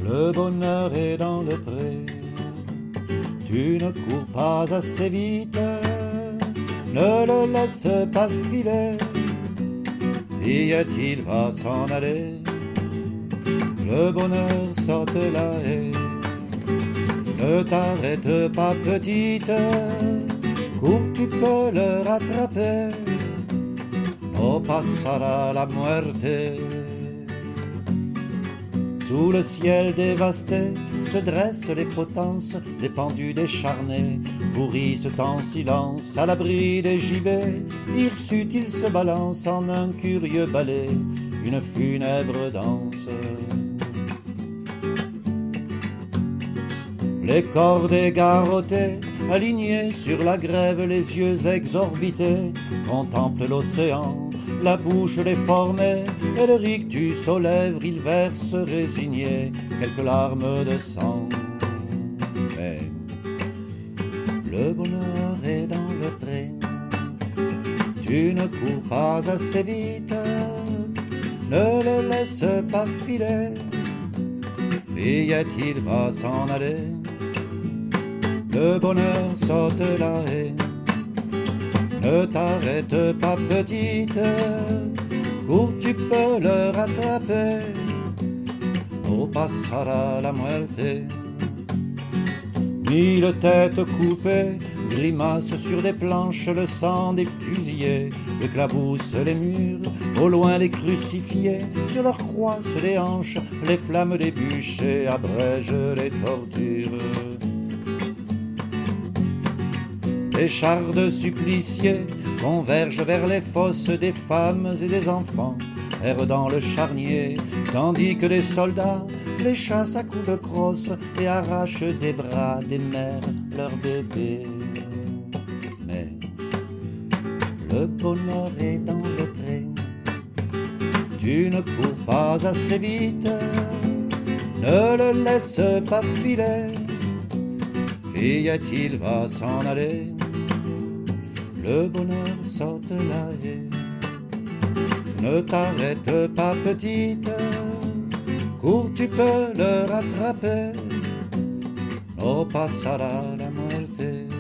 Le bonheur est dans le pré. Tu ne cours pas assez vite, ne le laisse pas filer. Fillette, il va s'en aller. Le bonheur saute la haie. Ne t'arrête pas, petite, cours, tu peux le rattraper. No passera la muerte. Sous le ciel dévasté se dressent les potences, les pendus décharnés pourrissent en silence à l'abri des gibets. Hirsute, ils se balancent en un curieux ballet, une funèbre danse. Les cordes égarottées, alignées sur la grève, les yeux exorbités, contemplent l'océan, la bouche déformée, et le rictus aux lèvres, il verse résigné quelques larmes de sang. Mais le bonheur est dans le pré. Tu ne cours pas assez vite, ne le laisse pas filer. Fillette, il va s'en aller. Le bonheur saute la haie. Ne t'arrête pas, petite, cours, tu peux le rattraper. No passera la muerte. Mille têtes coupées grimacent sur des planches, le sang des fusillés éclabousse les murs. Au loin les crucifiés, sur leurs croix se déhanchent, les flammes des bûchers abrègent les tortures. Les chars de suppliciés convergent vers les fosses des femmes et des enfants, errent dans le charnier, tandis que les soldats les chassent à coups de crosse et arrachent des bras des mères leurs bébés. Mais le bonheur est dans le pré. Tu ne cours pas assez vite, ne le laisse pas filer. Fillette, il va s'en aller. Le bonheur saute la haie. Ne t'arrête pas, petite, cours, tu peux le rattraper. No passera la muerte.